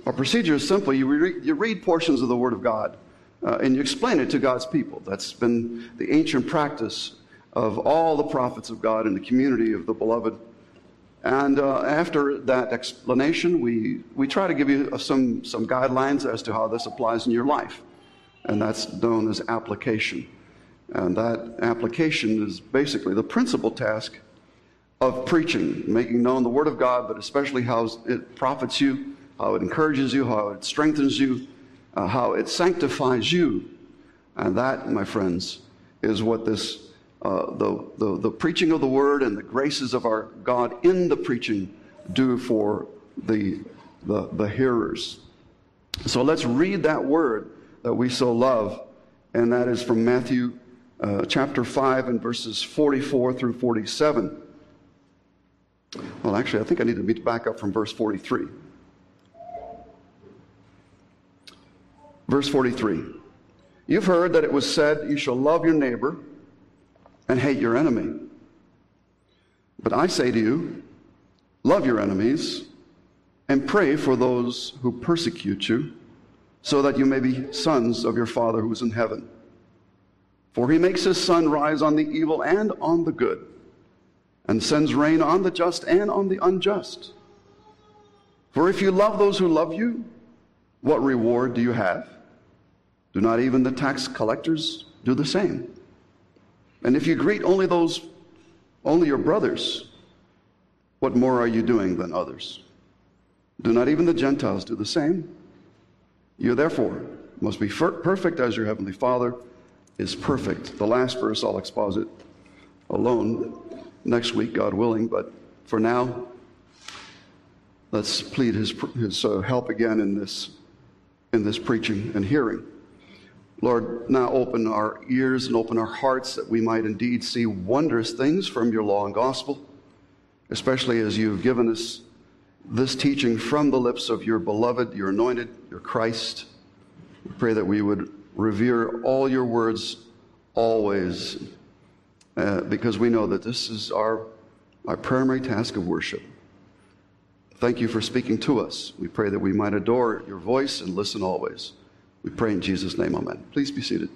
Our procedure is simple. You read portions of the Word of God, and you explain it to God's people. That's been the ancient practice of all the prophets of God in the community of the beloved. And after that explanation, we try to give you some guidelines as to how this applies in your life. And that's known as application. And that application is basically the principal task of preaching, making known the Word of God, but especially how it profits you, how it encourages you, how it strengthens you, how it sanctifies you. And that, my friends, is what this the preaching of the Word and the graces of our God in the preaching do for the hearers. So let's read that Word that we so love, and that is from Matthew chapter 5 and verses 44 through 47. Well, actually, I think I need to back up from verse 43. Verse 43. You've heard that it was said, you shall love your neighbor and hate your enemy. But I say to you, love your enemies and pray for those who persecute you, so that you may be sons of your Father who is in heaven. For he makes his sun rise on the evil and on the good, and sends rain on the just and on the unjust. For if you love those who love you, what reward do you have? Do not even the tax collectors do the same? And if you greet only your brothers, what more are you doing than others? Do not even the Gentiles do the same? You therefore must be perfect as your heavenly Father is perfect. The last verse I'll exposit alone next week, God willing, but for now, let's plead his help again in this preaching and hearing. Lord, now open our ears and open our hearts that we might indeed see wondrous things from your law and gospel, especially as you've given us this teaching from the lips of your beloved, your anointed, your Christ. We pray that we would revere all your words always, because we know that this is our primary task of worship. Thank you for speaking to us. We pray that we might adore your voice and listen always. We pray in Jesus' name, amen. Please be seated.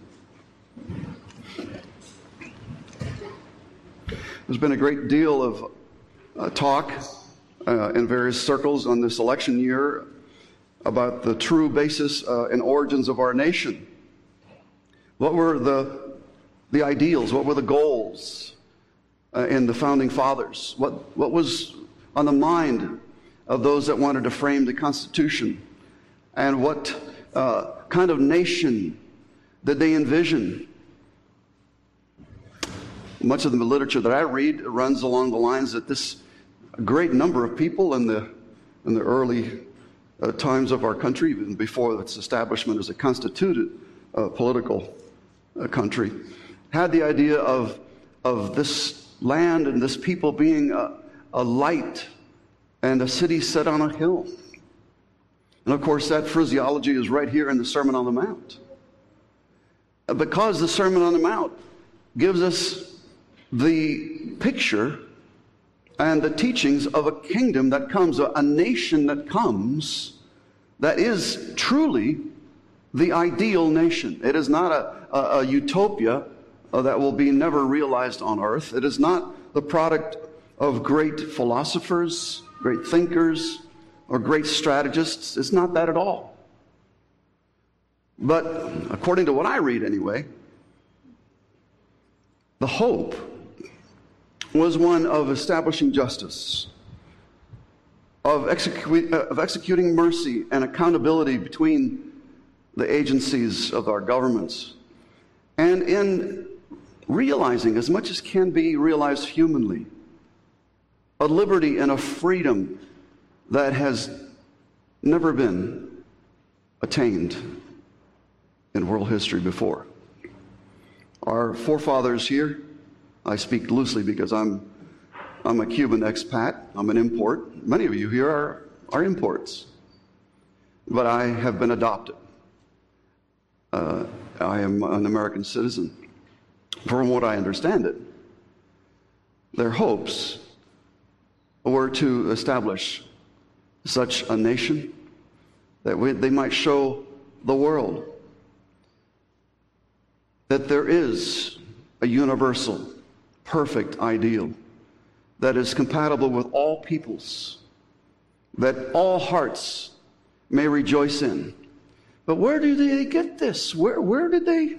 There's been a great deal of talk in various circles on this election year about the true basis and origins of our nation. What were the ideals? What were the goals in the founding fathers? What was on the mind of those that wanted to frame the Constitution? And what kind of nation did they envision? Much of the literature that I read runs along the lines that this great number of people in the early times of our country, even before its establishment as a constituted political country, had the idea of this land and this people being a light and a city set on a hill. And of course, that phraseology is right here in the Sermon on the Mount. Because the Sermon on the Mount gives us the picture and the teachings of a kingdom that comes, a nation that comes, that is truly the ideal nation. It is not a utopia that will be never realized on earth. It is not the product of great philosophers, great thinkers, or great strategists. It's not that at all. But according to what I read anyway, the hope was one of establishing justice, of executing mercy and accountability between the agencies of our governments, and in realizing as much as can be realized humanly, a liberty and a freedom that has never been attained in world history before. Our forefathers here, I speak loosely because I'm a Cuban expat, I'm an import. Many of you here are imports. But I have been adopted. I am an American citizen. From what I understand it, their hopes were to establish such a nation that they might show the world that there is a universal, perfect ideal that is compatible with all peoples, that all hearts may rejoice in. But where do they get this? Where did they?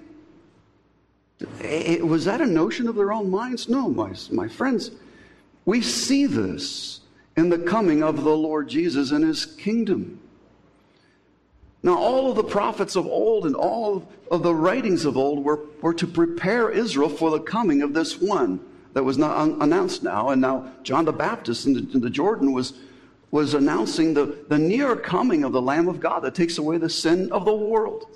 Was that a notion of their own minds? No, my friends. We see this in the coming of the Lord Jesus and his kingdom. Now, all of the prophets of old and all of the writings of old were to prepare Israel for the coming of this one that was not announced now. And now John the Baptist in the Jordan was announcing the near coming of the Lamb of God that takes away the sin of the world.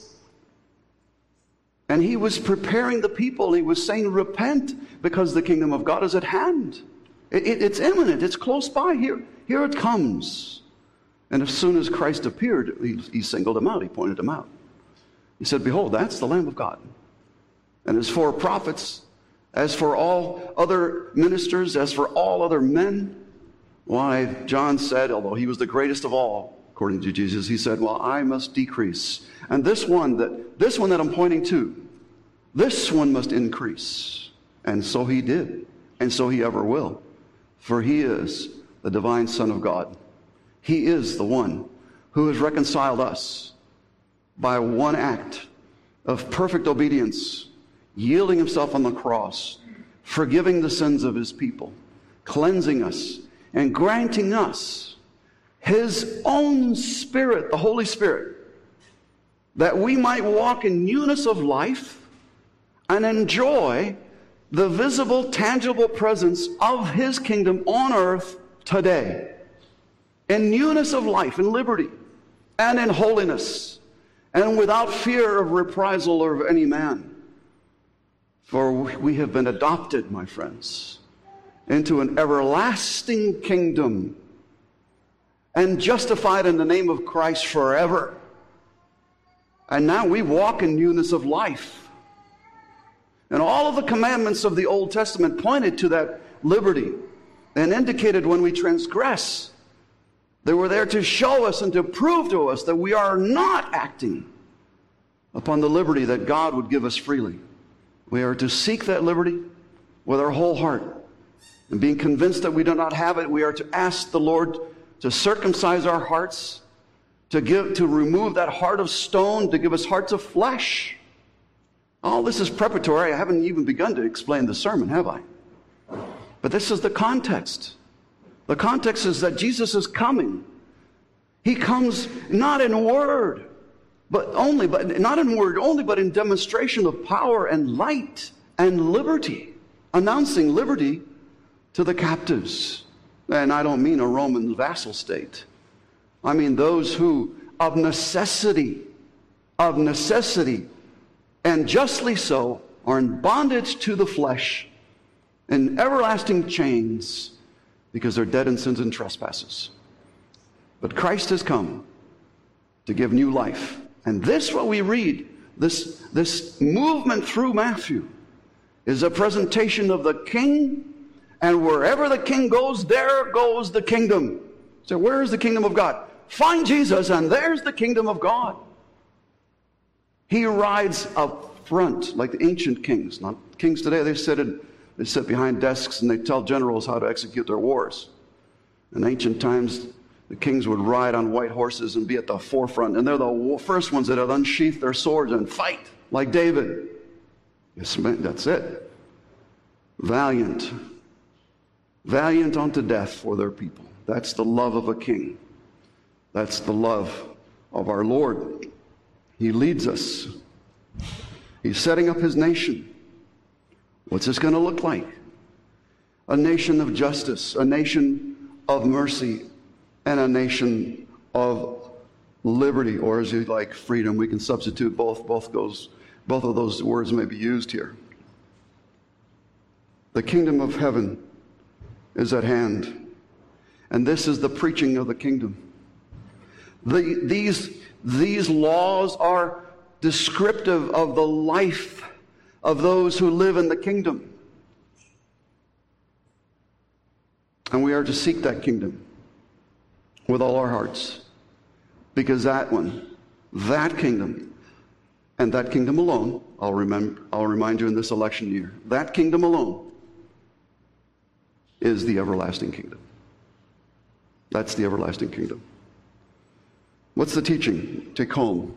And he was preparing the people. He was saying, repent, because the kingdom of God is at hand. It's imminent. It's close by. Here it comes. And as soon as Christ appeared, he singled him out. He pointed him out. He said, behold, that's the Lamb of God. And as for prophets, as for all other ministers, as for all other men, why, John said, although he was the greatest of all, according to Jesus, he said, well, I must decrease. And this one that I'm pointing to, this one must increase. And so he did. And so he ever will. For he is the divine Son of God. He is the one who has reconciled us by one act of perfect obedience, yielding himself on the cross, forgiving the sins of his people, cleansing us, and granting us his own Spirit, the Holy Spirit, that we might walk in newness of life and enjoy the visible, tangible presence of his kingdom on earth today. In newness of life, in liberty, and in holiness, and without fear of reprisal or of any man. For we have been adopted, my friends, into an everlasting kingdom and justified in the name of Christ forever. And now we walk in newness of life. And all of the commandments of the Old Testament pointed to that liberty and indicated when we transgress, they were there to show us and to prove to us that we are not acting upon the liberty that God would give us freely. We are to seek that liberty with our whole heart. And being convinced that we do not have it, we are to ask the Lord to circumcise our hearts, to remove that heart of stone, to give us hearts of flesh. All this is preparatory. I haven't even begun to explain the sermon, have I? But this is the context. The context is that Jesus is coming. He comes not in word, but not in word only, but in demonstration of power and light and liberty, announcing liberty to the captives. And I don't mean a Roman vassal state. I mean those who, of necessity, and justly so, are in bondage to the flesh, in everlasting chains, because they're dead in sins and trespasses. But Christ has come to give new life. And this, what we read, this movement through Matthew, is a presentation of the King, and wherever the King goes, there goes the kingdom. So where is the kingdom of God? Find Jesus, and there's the kingdom of God. He rides up front like the ancient kings. Not kings today, they sit behind desks and they tell generals how to execute their wars. In ancient times, the kings would ride on white horses and be at the forefront, and they're the first ones that have unsheathed their swords and fight, like David. Yes, that's it. Valiant unto death for their people. That's the love of a king. That's the love of our Lord. He leads us. He's setting up his nation. What's this going to look like? A nation of justice, a nation of mercy, and a nation of liberty, or as you like, freedom. We can substitute both of those words may be used here. The kingdom of heaven is at hand, and this is the preaching of the kingdom. These laws are descriptive of the life of those who live in the kingdom. And we are to seek that kingdom with all our hearts, Because that one, that kingdom, and that kingdom alone, I'll remind you in this election year, that kingdom alone is the everlasting kingdom. That's the everlasting kingdom. What's the teaching? Take home.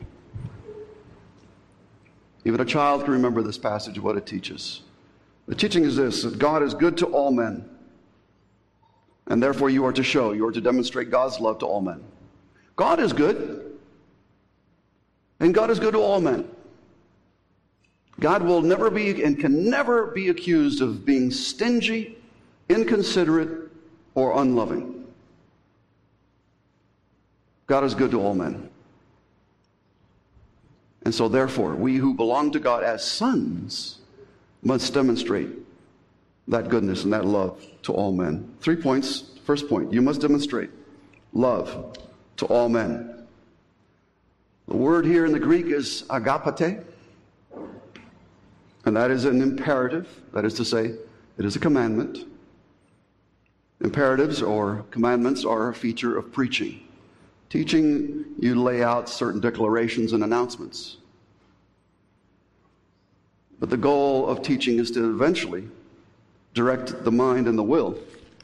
Even a child can remember this passage, what it teaches. The teaching is this, that God is good to all men. And therefore you are to demonstrate God's love to all men. God is good. And God is good to all men. God will never be and can never be accused of being stingy, inconsiderate, or unloving. God is good to all men. And so therefore, we who belong to God as sons must demonstrate that goodness and that love to all men. 3 points. First point, you must demonstrate love to all men. The word here in the Greek is agapete, and that is an imperative. That is to say, it is a commandment. Imperatives or commandments are a feature of preaching. Teaching, you lay out certain declarations and announcements. But the goal of teaching is to eventually direct the mind and the will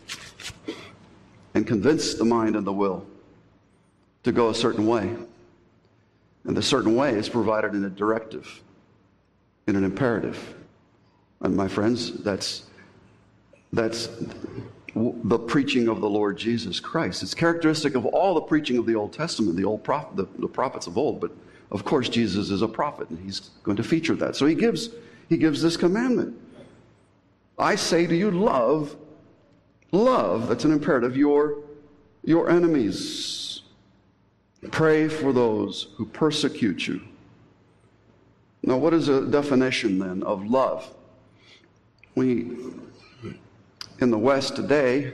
and convince the mind and the will to go a certain way. And the certain way is provided in a directive, in an imperative. And my friends, that's the preaching of the Lord Jesus Christ. It's characteristic of all the preaching of the Old Testament, the prophets of old. But of course, Jesus is a prophet, and he's going to feature that. So he gives this commandment. I say to you, love, that's an imperative, your enemies. Pray for those who persecute you. Now, what is a definition then of love? We, in the West today,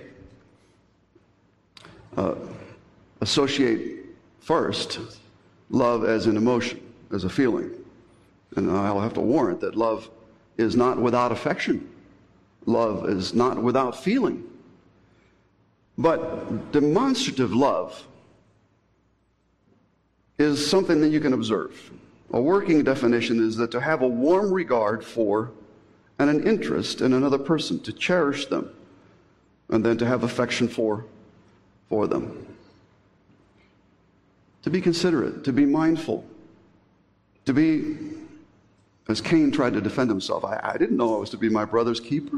associate first love as an emotion, as a feeling. And I'll have to warrant that love is not without affection. Love is not without feeling. But demonstrative love is something that you can observe. A working definition is that to have a warm regard for and an interest in another person, to cherish them, and then to have affection for them. To be considerate, to be mindful, to be, as Cain tried to defend himself, I didn't know I was to be my brother's keeper.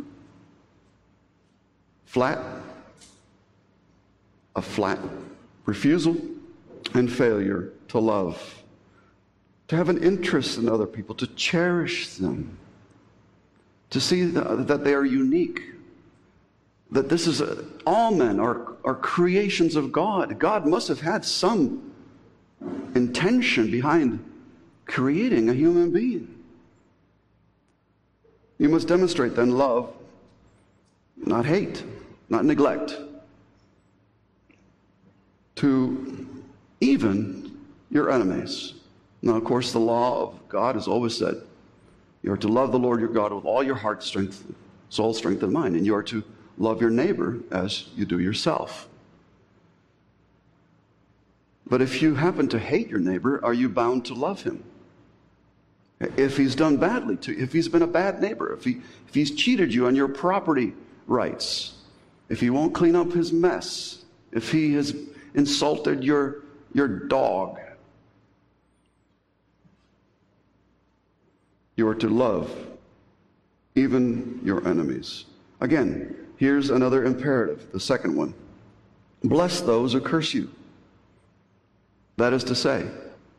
A flat refusal and failure to love, to have an interest in other people, to cherish them, to see that they are unique, that this is all men are creations of God. God must have had some intention behind creating a human being. You must demonstrate then love, not hate, not neglect, to even your enemies. Now, of course, the law of God has always said, you are to love the Lord your God with all your heart, strength, soul, strength, and mind. And you are to love your neighbor as you do yourself. But if you happen to hate your neighbor, are you bound to love him? If he's done badly to you, if he's been a bad neighbor, if he's cheated you on your property rights, if he won't clean up his mess, if he has insulted your dog, you are to love even your enemies. Again, here's another imperative, the second one. Bless those who curse you. That is to say,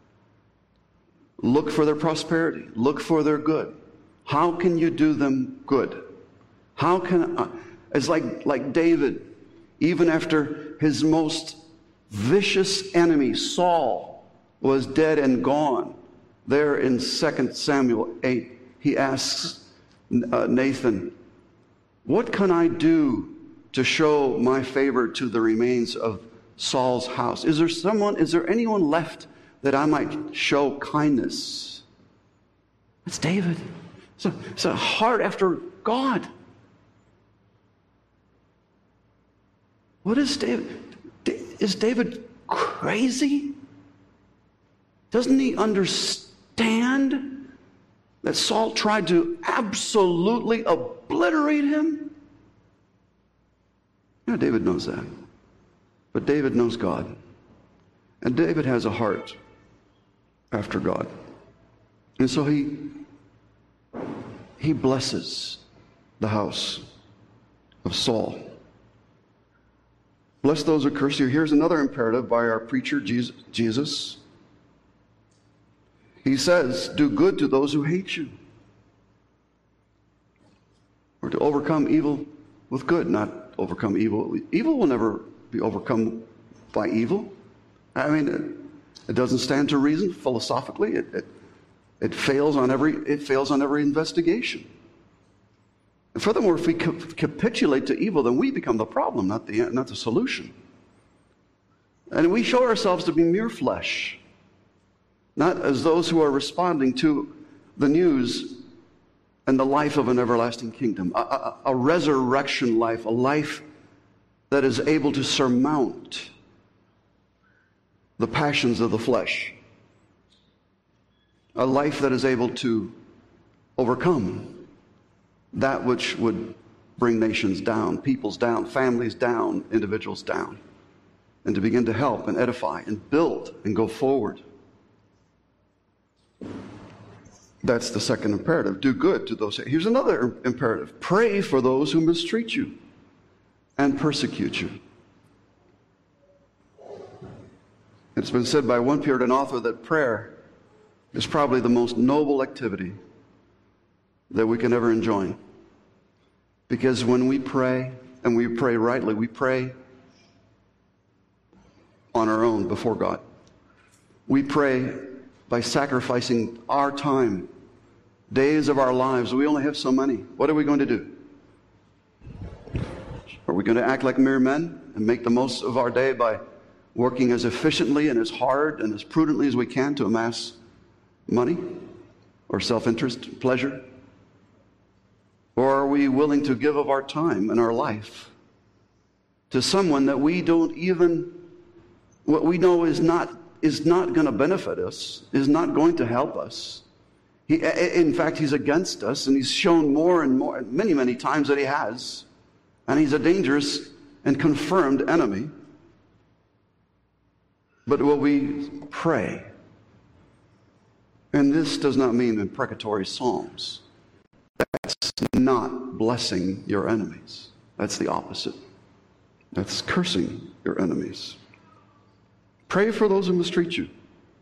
look for their prosperity. Look for their good. How can you do them good? How can it's like David, even after his most vicious enemy, Saul, was dead and gone. There in 2 Samuel 8, he asks Nathan, what can I do to show my favor to the remains of Saul's house? Is there anyone left that I might show kindness? That's David. It's a heart after God. What is David? Is David crazy? Doesn't he understand that Saul tried to absolutely obliterate him? Yeah, David knows that. But David knows God. And David has a heart after God. And so he blesses the house of Saul. Bless those who curse you. Here's another imperative by our preacher, Jesus. He says, do good to those who hate you. Or to overcome evil with good, not overcome evil. Evil will never be overcome by evil. I mean, it doesn't stand to reason philosophically. It fails on every investigation. And furthermore, if we capitulate to evil, then we become the problem, not the solution. And we show ourselves to be mere flesh, not as those who are responding to the news and the life of an everlasting kingdom, a resurrection life, a life that is able to surmount the passions of the flesh, a life that is able to overcome that which would bring nations down, peoples down, families down, individuals down, and to begin to help and edify and build and go forward. That's the second imperative. Do good to those. Here's another imperative. Pray for those who mistreat you and persecute you. It's been said by one Puritan author that prayer is probably the most noble activity that we can ever enjoin. Because when we pray, and we pray rightly, we pray on our own before God. We pray by sacrificing our time, days of our lives. We only have so many. What are we going to do? Are we going to act like mere men and make the most of our day by working as efficiently and as hard and as prudently as we can to amass money or self-interest, pleasure? Or are we willing to give of our time and our life to someone that we don't even, what we know is not going to benefit us, is not going to help us? In fact, he's against us, and he's shown more and more, many, many times that he has. And he's a dangerous and confirmed enemy. But will we pray? And this does not mean imprecatory psalms. That's not blessing your enemies. That's the opposite. That's cursing your enemies. Pray for those who mistreat you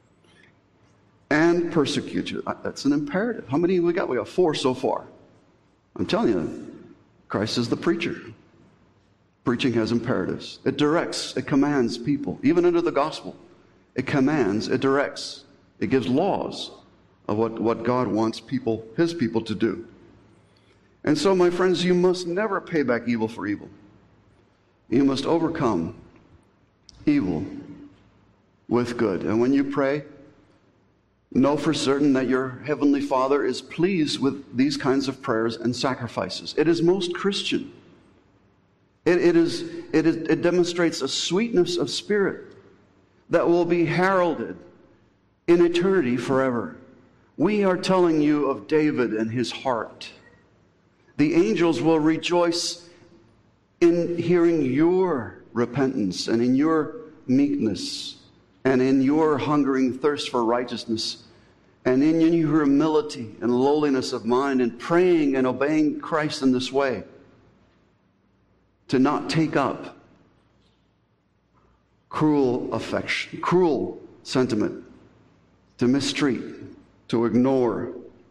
and persecute you. That's an imperative. How many we got? We got 4 so far. I'm telling you, Christ is the preacher. Preaching has imperatives. It directs, it commands people. Even under the gospel, it commands, it directs, it gives laws of what God wants his people to do. And so, my friends, you must never pay back evil for evil. You must overcome evil with good. And when you pray, know for certain that your Heavenly Father is pleased with these kinds of prayers and sacrifices. It is most Christian. It demonstrates a sweetness of spirit that will be heralded in eternity forever. We are telling you of David and his heart. The angels will rejoice in hearing your repentance and in your meekness and in your hungering thirst for righteousness and in your humility and lowliness of mind and praying and obeying Christ in this way. To not take up cruel affection, cruel sentiment, to mistreat, to ignore,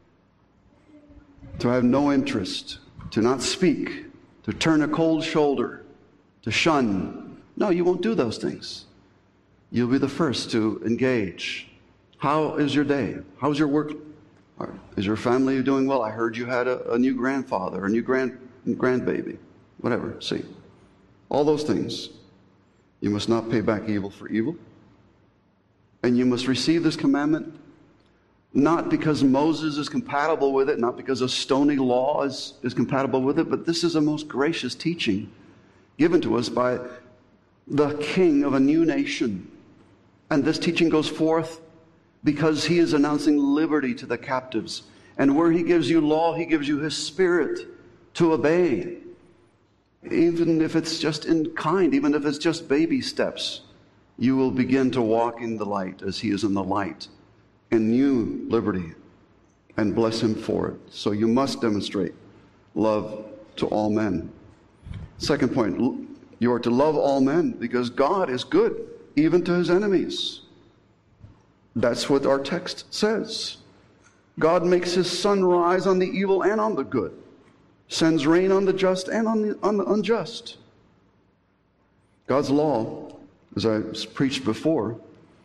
to have no interest, to not speak, to turn a cold shoulder, to shun. No, you won't do those things. You'll be the first to engage. How is your day? How's your work? Is your family doing well? I heard you had a new grandfather, a new grandbaby. Whatever, see. All those things. You must not pay back evil for evil. And you must receive this commandment not because Moses is compatible with it, not because a stony law is compatible with it, but this is a most gracious teaching given to us by the king of a new nation. And this teaching goes forth because he is announcing liberty to the captives. And where he gives you law, he gives you his Spirit to obey. Even if it's just in kind, even if it's just baby steps, you will begin to walk in the light as he is in the light, in new liberty, and bless him for it. So you must demonstrate love to all men. Second point, you are to love all men because God is good, even to his enemies. That's what our text says. God makes his sun rise on the evil and on the good, sends rain on the just and on the unjust. God's law, as I preached before,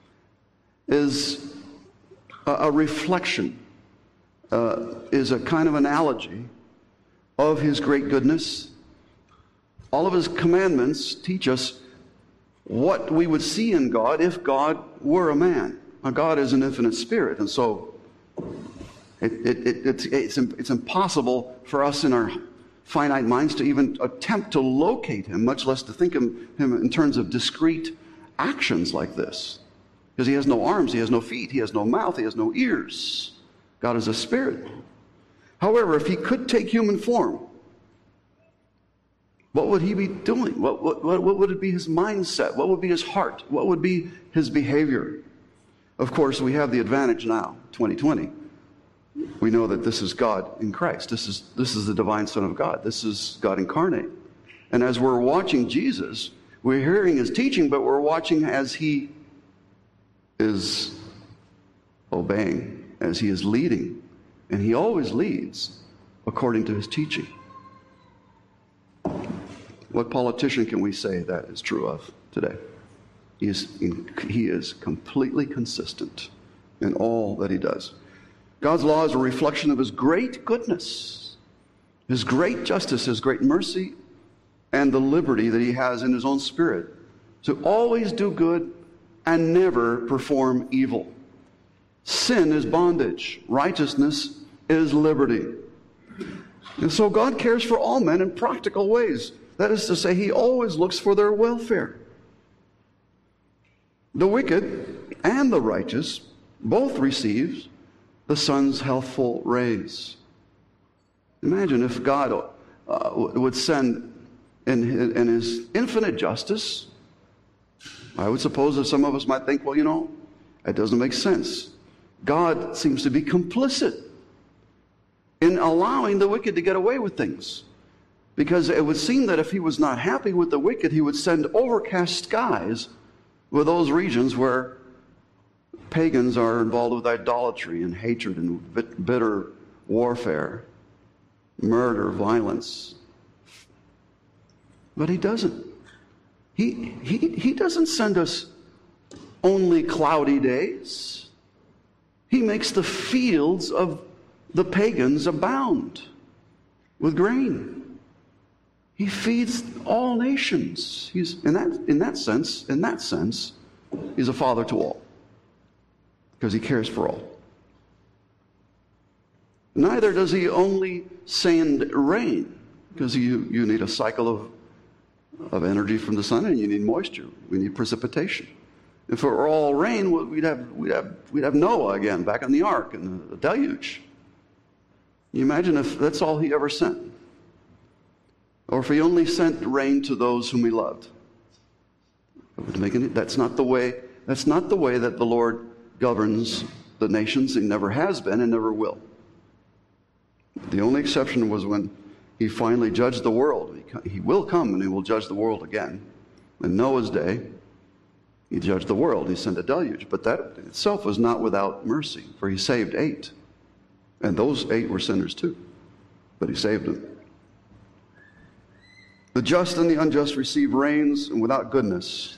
is a reflection, is a kind of analogy of his great goodness. All of his commandments teach us what we would see in God if God were a man. Now, God is an infinite spirit, and so it's impossible for us in our finite minds to even attempt to locate him, much less to think of him in terms of discrete actions like this. Because he has no arms, he has no feet, he has no mouth, he has no ears. God is a spirit. However, if he could take human form, what would he be doing? What would it be his mindset? What would be his heart? What would be his behavior? Of course, we have the advantage now, 2020. We know that this is God in Christ. This is the divine Son of God. This is God incarnate. And as we're watching Jesus, we're hearing his teaching, but we're watching as he is obeying, as he is leading. And he always leads according to his teaching. What politician can we say that is true of today? He is completely consistent in all that he does. God's law is a reflection of his great goodness, his great justice, his great mercy, and the liberty that he has in his own spirit to always do good and never perform evil. Sin is bondage. Righteousness is liberty. And so God cares for all men in practical ways. That is to say, he always looks for their welfare. The wicked and the righteous both receive the sun's healthful rays. Imagine if God would send in his infinite justice. I would suppose that some of us might think, well, that doesn't make sense. God seems to be complicit in allowing the wicked to get away with things. Because it would seem that if he was not happy with the wicked, he would send overcast skies with those regions where pagans are involved with idolatry and hatred and bitter warfare, murder, violence. But he doesn't. He doesn't send us only cloudy days. He makes the fields of the pagans abound with grain. He feeds all nations. He's in that sense, he's a father to all. Because he cares for all. Neither does he only send rain, because you need a cycle of energy from the sun, and you need moisture. We need precipitation. If it were all rain, we'd have Noah again back on the ark and the deluge. You imagine if that's all he ever sent, or if he only sent rain to those whom he loved. That's not the way that the Lord governs the nations. He never has been and never will. The only exception was when he finally judged the world. He will come and he will judge the world again. In Noah's day, he judged the world. He sent a deluge. But that itself was not without mercy, for he saved 8. And those 8 were sinners too. But he saved them. The just and the unjust receive rains, and without goodness,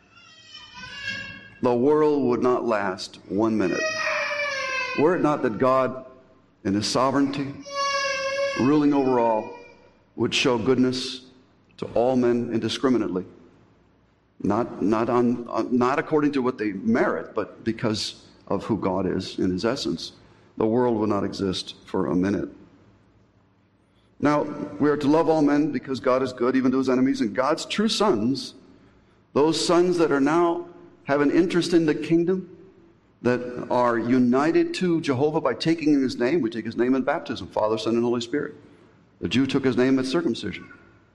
the world would not last 1 minute. Were it not that God, in his sovereignty, ruling over all, would show goodness to all men indiscriminately, not according to what they merit, but because of who God is in his essence, the world would not exist for a minute. Now, we are to love all men because God is good, even to his enemies, and God's true sons, those sons that are now have an interest in the kingdom, that are united to Jehovah by taking his name. We take his name in baptism, Father, Son, and Holy Spirit. The Jew took his name at circumcision.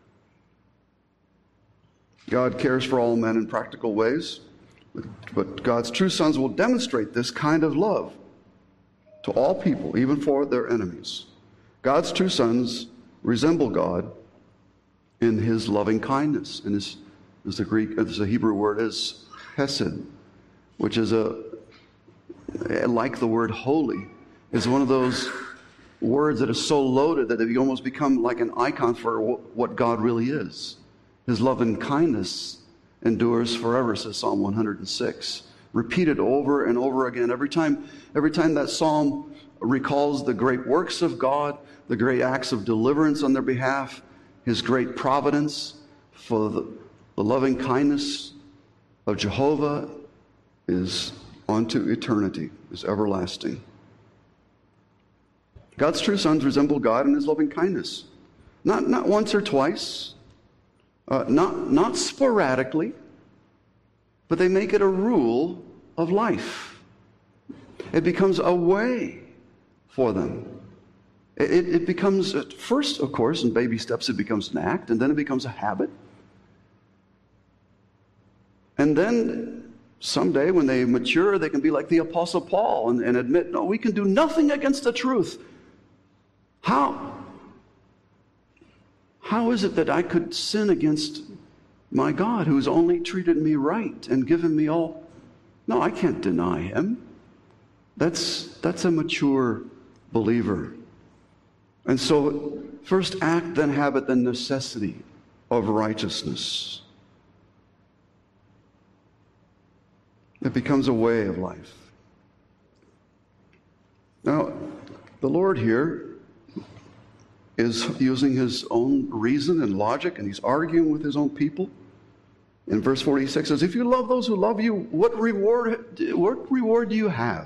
God cares for all men in practical ways, but God's true sons will demonstrate this kind of love to all people, even for their enemies. God's true sons resemble God in his loving kindness. And the Hebrew word is hesed, which is like the word holy, is one of those words that is so loaded that you almost become like an icon for what God really is. His love and kindness endures forever, says Psalm 106. Repeated over and over again. Every time that psalm recalls the great works of God, the great acts of deliverance on their behalf, his great providence, for the loving kindness of Jehovah is unto eternity, is everlasting. God's true sons resemble God in his loving kindness. Not once or twice, not sporadically, but they make it a rule of life. It becomes a way for them. It becomes, at first, of course, in baby steps, it becomes an act, and then it becomes a habit. And then someday, when they mature, they can be like the Apostle Paul and admit, no, we can do nothing against the truth. How is it that I could sin against my God, who's only treated me right and given me all? No, I can't deny him. That's a mature believer. And so, first act, then habit, then necessity of righteousness. It becomes a way of life. Now, the Lord here is using his own reason and logic, and he's arguing with his own people. In verse 46 says, if you love those who love you, what reward do you have?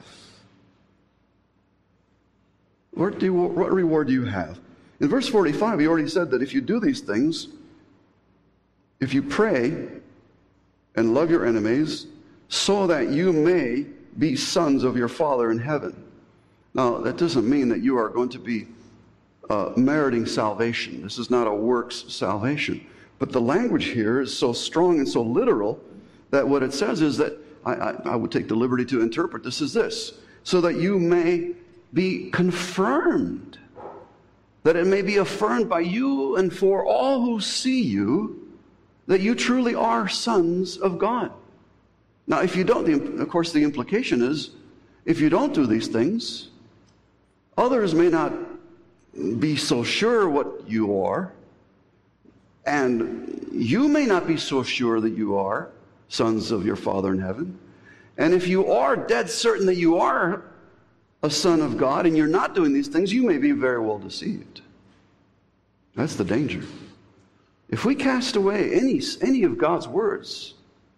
What reward do you have? In verse 45, he already said that if you do these things, if you pray and love your enemies, so that you may be sons of your Father in heaven. Now, that doesn't mean that you are going to be meriting salvation. This is not a works salvation. But the language here is so strong and so literal that what it says is that, I would take the liberty to interpret this as this, so that you may be confirmed, that it may be affirmed by you and for all who see you, that you truly are sons of God. Now, if you don't, of course, the implication is, if you don't do these things, others may not be so sure what you are, and you may not be so sure that you are sons of your Father in heaven. And if you are dead certain that you are a son of God and you're not doing these things, you may be very well deceived. That's the danger. If we cast away any of God's words,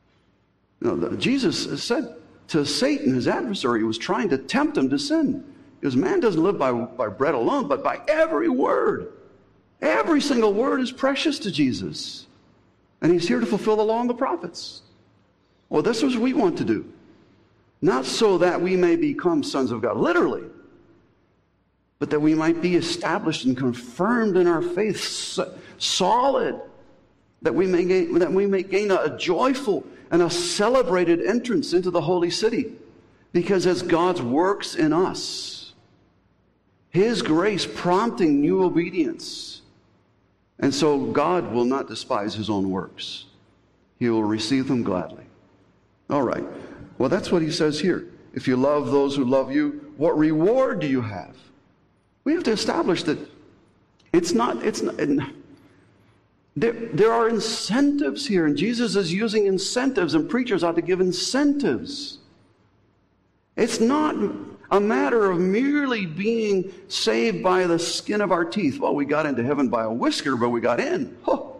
Jesus said to Satan, his adversary, who was trying to tempt him to sin, because man doesn't live by bread alone, but by every word. Every single word is precious to Jesus. And he's here to fulfill the law and the prophets. Well, this is what we want to do. Not so that we may become sons of God, literally, but that we might be established and confirmed in our faith, solid, that we may gain a joyful and a celebrated entrance into the holy city. Because as God's works in us, his grace prompting new obedience. And so God will not despise his own works. He will receive them gladly. All right. Well, that's what he says here. If you love those who love you, what reward do you have? We have to establish that there are incentives here, and Jesus is using incentives, and preachers ought to give incentives. It's not a matter of merely being saved by the skin of our teeth. Well, we got into heaven by a whisker, but we got in. Oh.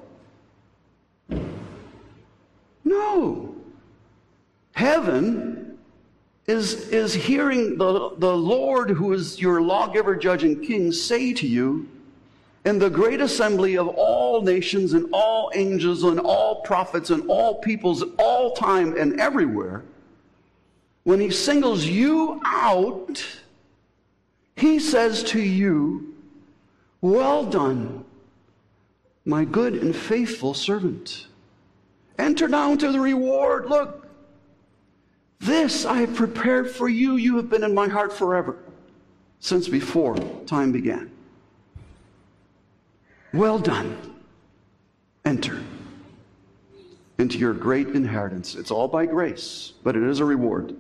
No. Heaven is hearing the Lord, who is your lawgiver, judge, and king, say to you, in the great assembly of all nations and all angels and all prophets and all peoples, all time and everywhere, when he singles you out, he says to you, well done, my good and faithful servant. Enter now into the reward. Look, this I have prepared for you. You have been in my heart forever, since before time began. Well done. Enter into your great inheritance. It's all by grace, but it is a reward.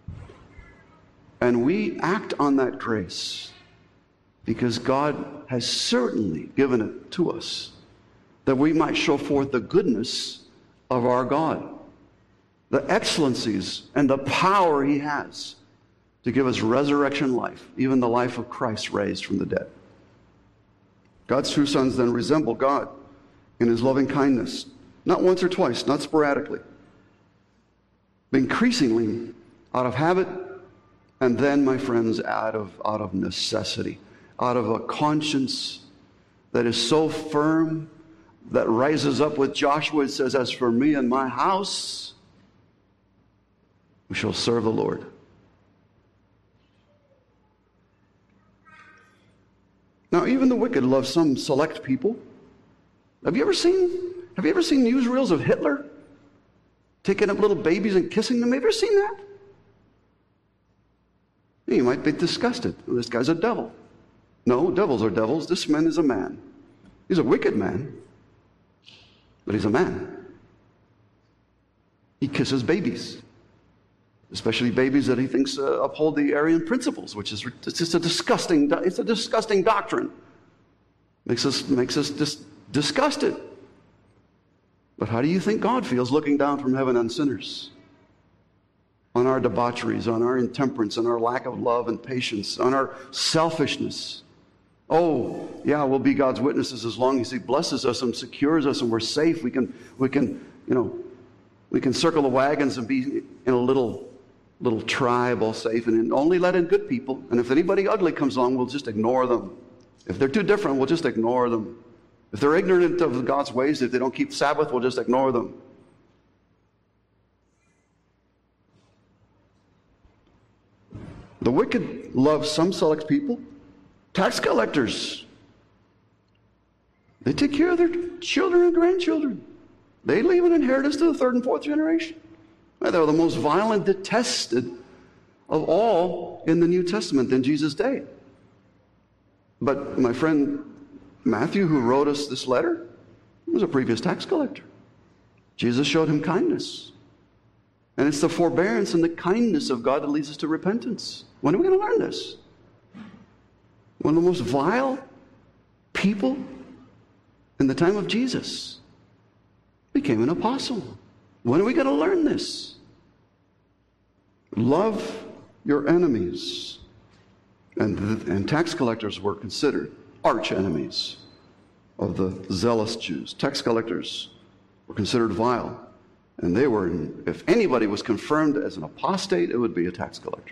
And we act on that grace because God has certainly given it to us that we might show forth the goodness of our God, the excellencies and the power he has to give us resurrection life, even the life of Christ raised from the dead. God's true sons then resemble God in his loving kindness, not once or twice, not sporadically, but increasingly out of habit, and then, my friends, out of necessity, out of a conscience that is so firm that rises up with Joshua and says, as for me and my house, we shall serve the Lord. Now, even the wicked love some select people. Have you ever seen newsreels of Hitler taking up little babies and kissing them? Have you ever seen that? You might be disgusted. This guy's a devil. No, devils are devils. This man is a man. He's a wicked man, but he's a man. He kisses babies, especially babies that he thinks uphold the Aryan principles, which is it's just a disgusting doctrine. Makes us disgusted. But how do you think God feels looking down from heaven on sinners? On our debaucheries, on our intemperance, on our lack of love and patience, on our selfishness. Oh, yeah, we'll be God's witnesses as long as he blesses us and secures us and we're safe. We can circle the wagons and be in a little tribe all safe and only let in good people. And if anybody ugly comes along, we'll just ignore them. If they're too different, we'll just ignore them. If they're ignorant of God's ways, if they don't keep Sabbath, we'll just ignore them. The wicked love some select people. Tax collectors. They take care of their children and grandchildren. They leave an inheritance to the third and fourth generation. They're the most violent, detested of all in the New Testament in Jesus' day. But my friend Matthew, who wrote us this letter, was a previous tax collector. Jesus showed him kindness. And it's the forbearance and the kindness of God that leads us to repentance. When are we going to learn this? One of the most vile people in the time of Jesus became an apostle. When are we going to learn this? Love your enemies. And tax collectors were considered arch enemies of the zealous Jews. Tax collectors were considered vile. And they were, if anybody was confirmed as an apostate, it would be a tax collector.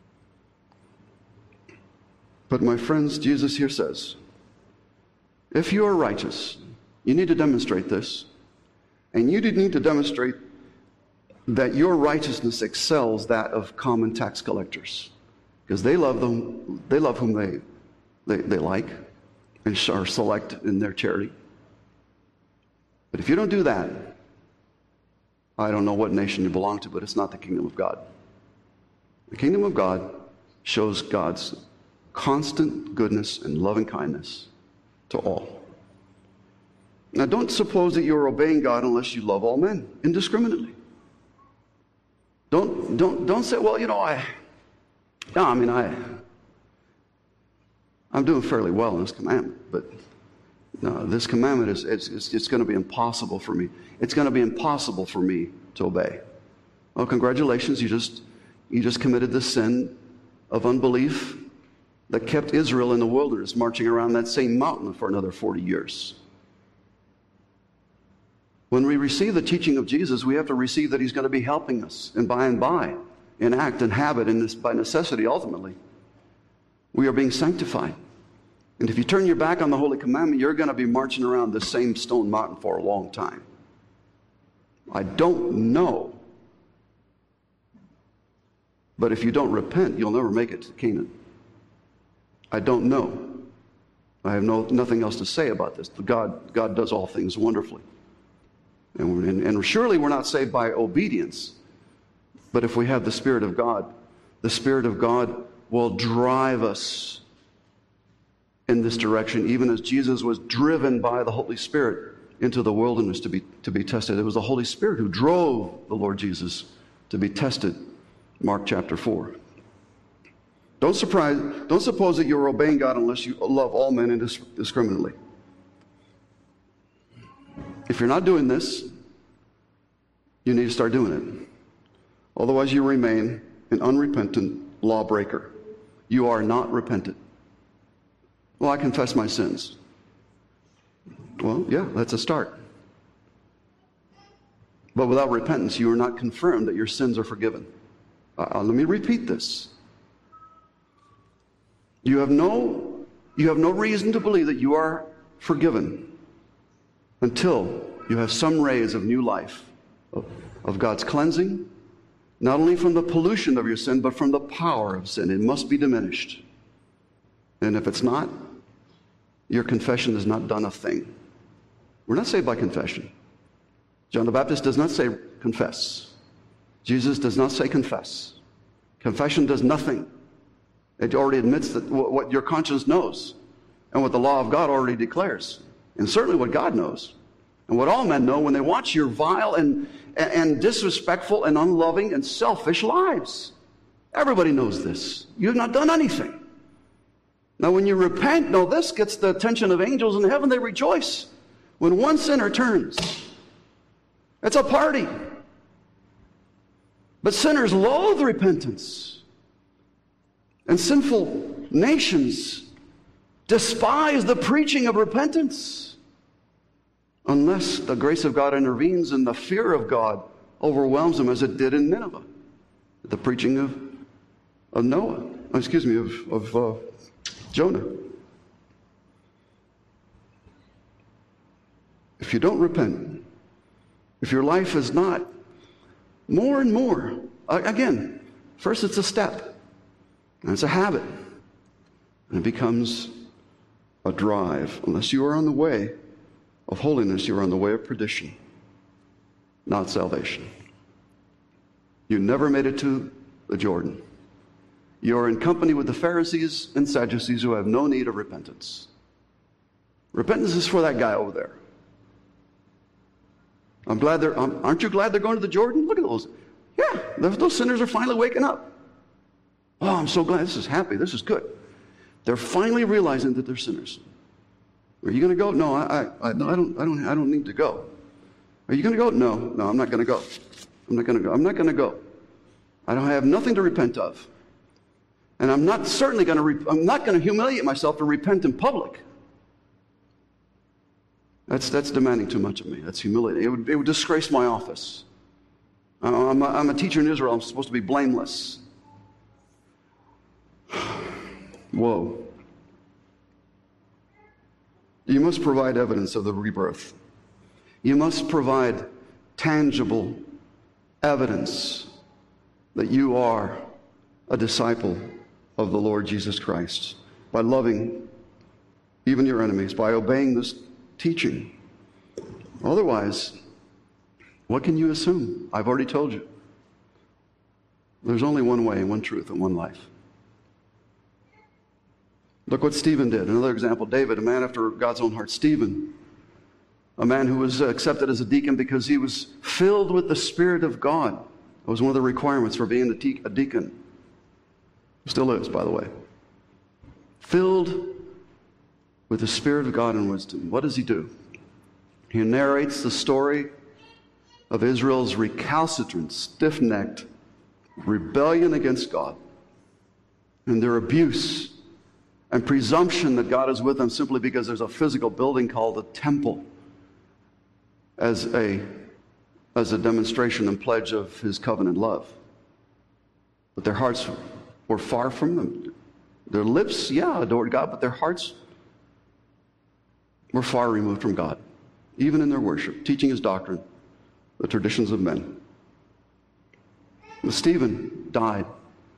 But my friends, Jesus here says, if you are righteous, you need to demonstrate this. And you need to demonstrate that your righteousness excels that of common tax collectors. Because they love whom they like and are select in their charity. But if you don't do that, I don't know what nation you belong to, but it's not the kingdom of God. The kingdom of God shows God's constant goodness and loving kindness to all. Now, don't suppose that you're obeying God unless you love all men indiscriminately. Don't say, well, I'm doing fairly well in this commandment, but no, this commandment it's going to be impossible for me. It's going to be impossible for me to obey. Well, congratulations, you just committed the sin of unbelief that kept Israel in the wilderness, marching around that same mountain for another 40 years. When we receive the teaching of Jesus, we have to receive that he's going to be helping us, and by, in act and habit, and this by necessity, ultimately, we are being sanctified. And if you turn your back on the Holy Commandment, you're going to be marching around the same stone mountain for a long time. I don't know But if you don't repent, you'll never make it to Canaan. I don't know. I have nothing else to say about this. God does all things wonderfully. And surely we're not saved by obedience. But if we have the Spirit of God will drive us in this direction, even as Jesus was driven by the Holy Spirit into the wilderness to be tested. It was the Holy Spirit who drove the Lord Jesus to be tested. Mark chapter 4. Don't suppose that you're obeying God unless you love all men indiscriminately. If you're not doing this, you need to start doing it. Otherwise, you remain an unrepentant lawbreaker. You are not repentant. Well, I confess my sins. Well, yeah, that's a start. But without repentance, you are not confirmed that your sins are forgiven. Let me repeat this. You have no reason to believe that you are forgiven until you have some rays of new life, of God's cleansing, not only from the pollution of your sin, but from the power of sin. It must be diminished. And if it's not, your confession has not done a thing. We're not saved by confession. John the Baptist does not say confess. Jesus does not say confess. Confession does nothing. It already admits that what your conscience knows and what the law of God already declares, and certainly what God knows, and what all men know when they watch your vile and disrespectful and unloving and selfish lives. Everybody knows this. You have not done anything. Now, when you repent, this gets the attention of angels in heaven. They rejoice when one sinner turns. It's a party. But sinners loathe repentance. And sinful nations despise the preaching of repentance unless the grace of God intervenes and the fear of God overwhelms them, as it did in Nineveh, the preaching of Jonah. If you don't repent, if your life is not more and more, again, first it's a step. And it's a habit. And it becomes a drive. Unless you are on the way of holiness, you are on the way of perdition, not salvation. You never made it to the Jordan. You are in company with the Pharisees and Sadducees who have no need of repentance. Repentance is for that guy over there. Aren't you glad they're going to the Jordan? Look at those. Yeah, those sinners are finally waking up. Oh, I'm so glad. This is happy. This is good. They're finally realizing that they're sinners. Are you going to go? No, I don't need to go. Are you going to go? No, I'm not going to go. I'm not going to go. I have nothing to repent of. And I'm not going to humiliate myself to repent in public. That's demanding too much of me. That's humiliating. It would disgrace my office. I'm a teacher in Israel. I'm supposed to be blameless. Whoa. You must provide evidence of the rebirth. You must provide tangible evidence that you are a disciple of the Lord Jesus Christ by loving even your enemies, by obeying this teaching. Otherwise, what can you assume? I've already told you. There's only one way, one truth, and one life. Look what Stephen did. Another example, David, a man after God's own heart. Stephen, a man who was accepted as a deacon because he was filled with the Spirit of God. That was one of the requirements for being a deacon. Still is, by the way. Filled with the Spirit of God and wisdom. What does he do? He narrates the story of Israel's recalcitrant, stiff-necked rebellion against God and their abuse and presumption that God is with them simply because there's a physical building called a temple as a demonstration and pledge of his covenant love. But their hearts were far from them. Their lips, adored God, but their hearts were far removed from God, even in their worship, teaching his doctrine, the traditions of men. When Stephen died,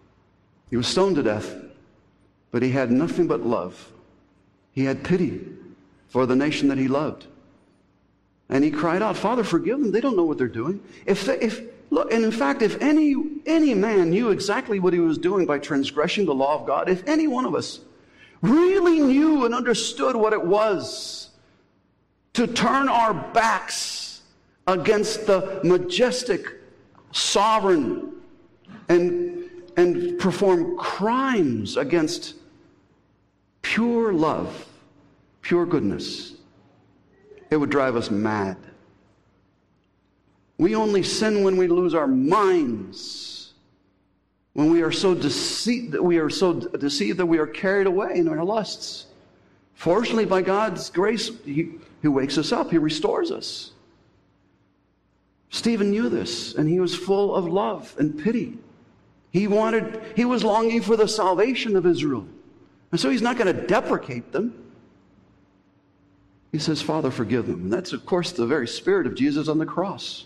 He was stoned to death, but he had nothing but love. He had pity for the nation that he loved. And he cried out, Father, forgive them. They don't know what they're doing. Look, and in fact, if any man knew exactly what he was doing by transgressing the law of God, if any one of us really knew and understood what it was to turn our backs against the majestic sovereign and perform crimes against pure love, pure goodness, it would drive us mad. We only sin when we lose our minds, when we are so deceived that we are carried away in our lusts. Fortunately, by God's grace, He wakes us up. He restores us. Stephen knew this, and he was full of love and pity. He was longing for the salvation of Israel. And so he's not going to deprecate them. He says, Father, forgive them. And that's, of course, the very spirit of Jesus on the cross.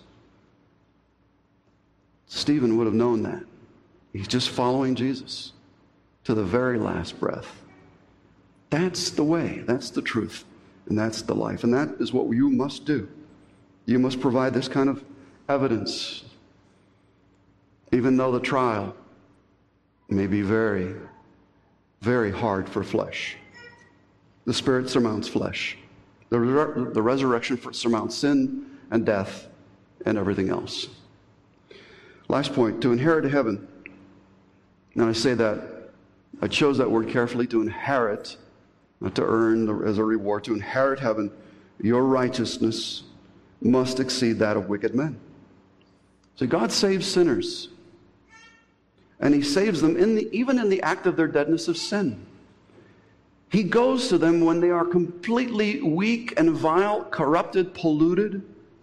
Stephen would have known that. He's just following Jesus to the very last breath. That's the way, that's the truth, and that's the life. And that is what you must do. You must provide this kind of evidence, even though the trial may be very, very hard for flesh. The Spirit surmounts flesh. The resurrection surmounts sin and death and everything else. Last point, to inherit heaven. Now I say that, I chose that word carefully, to inherit, not to earn as a reward. To inherit heaven, your righteousness must exceed that of wicked men. So God saves sinners. And He saves them even in the act of their deadness of sin. He goes to them when they are completely weak and vile, corrupted, polluted.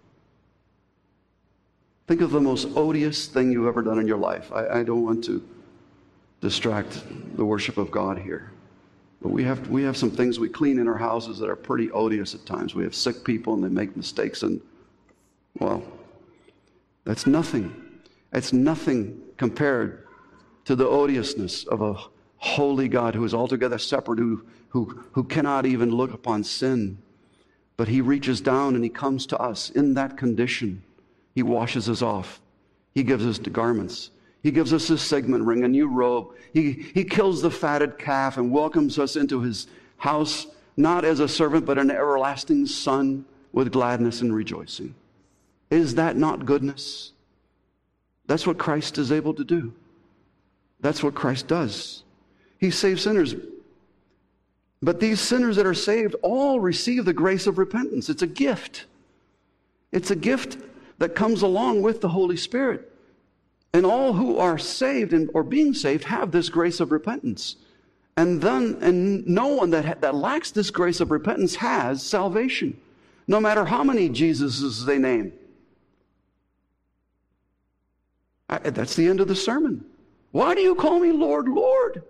Think of the most odious thing you've ever done in your life. I don't want to distract the worship of God here. But we have some things we clean in our houses that are pretty odious at times. We have sick people and they make mistakes, and, well, that's nothing. It's nothing compared to the odiousness of a holy God who is altogether separate, who cannot even look upon sin. But He reaches down and He comes to us in that condition. He washes us off. He gives us the garments. He gives us a signet ring, a new robe. He kills the fatted calf and welcomes us into His house, not as a servant, but an everlasting son with gladness and rejoicing. Is that not goodness? That's what Christ is able to do. That's what Christ does. He saves sinners. But these sinners that are saved all receive the grace of repentance. It's a gift. It's a gift that comes along with the Holy Spirit. And all who are saved or being saved have this grace of repentance. And no one that lacks this grace of repentance has salvation, no matter how many Jesuses they name. That's the end of the sermon. Why do you call me Lord, Lord?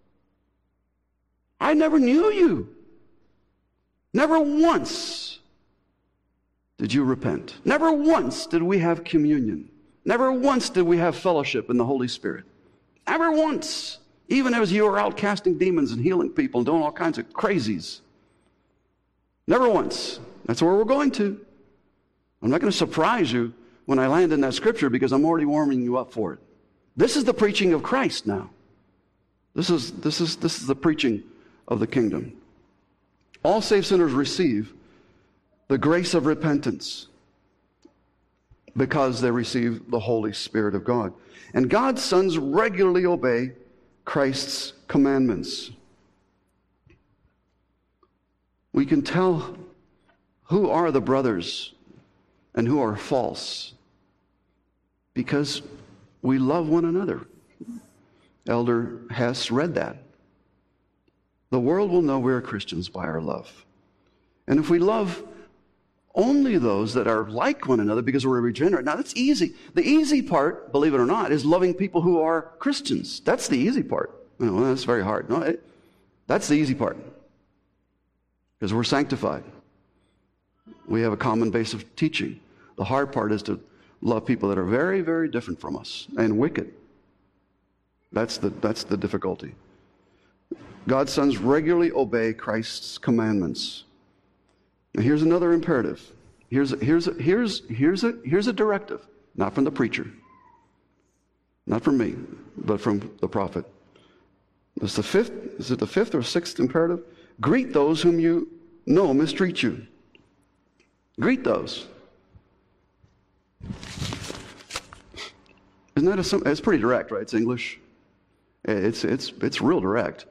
I never knew you. Never once did you repent. Never once did we have communion. Never once did we have fellowship in the Holy Spirit. Never once. Even as you were out casting demons and healing people and doing all kinds of crazies. Never once. That's where we're going to. I'm not going to surprise you when I land in that scripture because I'm already warming you up for it. This is the preaching of Christ now. This is the preaching of the kingdom. All saved sinners receive the grace of repentance because they receive the Holy Spirit of God. And God's sons regularly obey Christ's commandments. We can tell who are the brothers and who are false because we love one another. Elder Hess read that. The world will know we are Christians by our love. And if we love only those that are like one another because we're regenerate. Now, that's easy. The easy part, believe it or not, is loving people who are Christians. That's the easy part. Well, that's very hard. No, that's the easy part. Because we're sanctified. We have a common base of teaching. The hard part is to love people that are very, very different from us and wicked. That's the difficulty. God's sons regularly obey Christ's commandments. Now here's another imperative. Here's a directive, not from the preacher, not from me, but from the prophet. Is it the fifth or sixth imperative? Greet those whom you know mistreat you. Greet those. Isn't that it's pretty direct, right? It's English. It's real direct.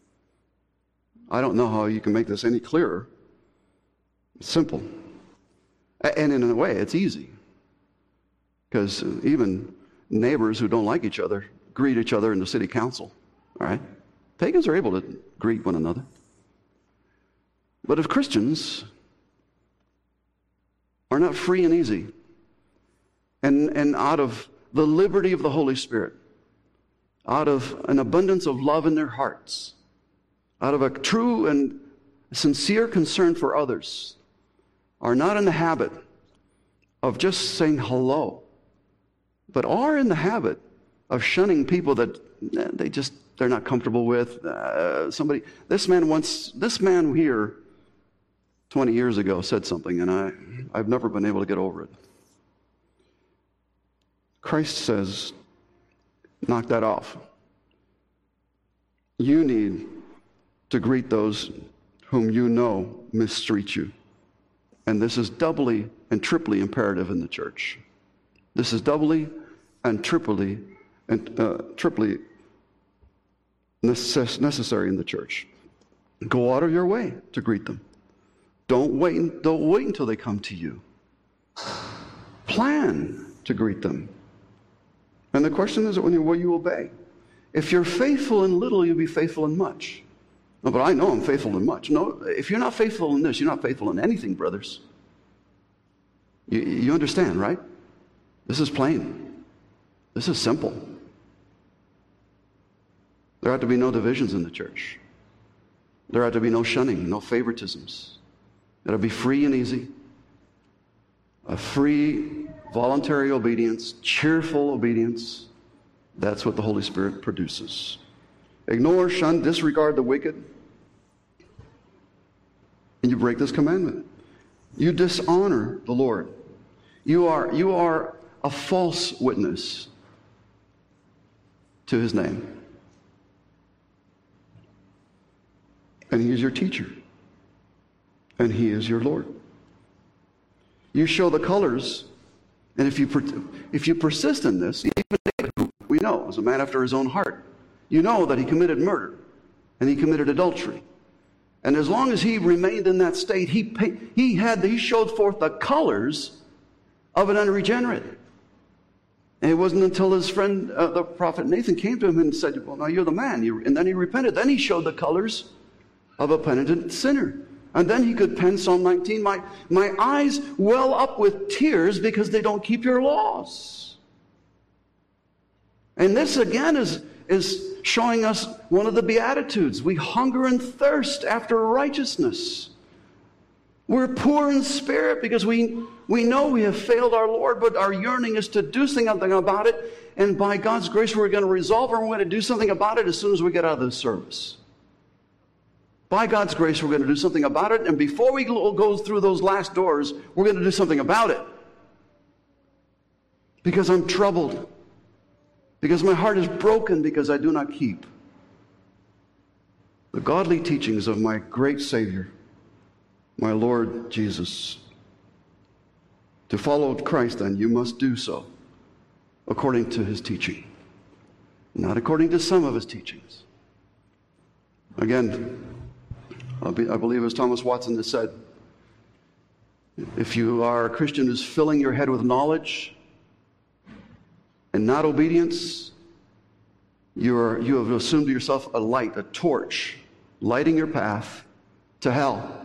I don't know how you can make this any clearer. It's simple. And in a way, it's easy. Because even neighbors who don't like each other greet each other in the city council. All right? Pagans are able to greet one another. But if Christians are not free and easy, and out of the liberty of the Holy Spirit, out of an abundance of love in their hearts, out of a true and sincere concern for others, are not in the habit of just saying hello, but are in the habit of shunning people that they're not comfortable with. This man here 20 years ago said something, and I've never been able to get over it. Christ says, knock that off. You need to greet those whom you know mistreat you. And this is doubly and triply imperative in the church. This is doubly and triply necessary in the church. Go out of your way to greet them. Don't wait until they come to you. Plan to greet them. And the question is, will you obey? If you're faithful in little, you'll be faithful in much. No, but I know I'm faithful in much. No, if you're not faithful in this, you're not faithful in anything, brothers. You understand, right? This is plain. This is simple. There ought to be no divisions in the church. There ought to be no shunning, no favoritisms. It ought to be free and easy. A free, voluntary obedience, cheerful obedience. That's what the Holy Spirit produces. Ignore, shun, disregard the wicked, and you break this commandment. You dishonor the Lord. You are a false witness to His name. And He is your teacher. And He is your Lord. You show the colors, and if you persist in this, even David, who we know was a man after his own heart, you know that he committed murder and he committed adultery. And as long as he remained in that state, he showed forth the colors of an unregenerate. And it wasn't until his friend, the prophet Nathan, came to him and said, well, now you're the man. And then he repented. Then he showed the colors of a penitent sinner. And then he could pen Psalm 19, my eyes well up with tears because they don't keep your laws. And this again is showing us one of the Beatitudes. We hunger and thirst after righteousness. We're poor in spirit because we know we have failed our Lord, but our yearning is to do something about it. And by God's grace, we're going to resolve it, and we're going to do something about it as soon as we get out of this service. By God's grace, we're going to do something about it. And before we go through those last doors, we're going to do something about it. Because I'm troubled. Because my heart is broken because I do not keep the godly teachings of my great Savior, my Lord Jesus. To follow Christ, then, you must do so according to His teaching, not according to some of His teachings. Again, I believe as Thomas Watson has said, if you are a Christian who's filling your head with knowledge and not obedience, you have assumed to yourself a light, a torch, lighting your path to hell.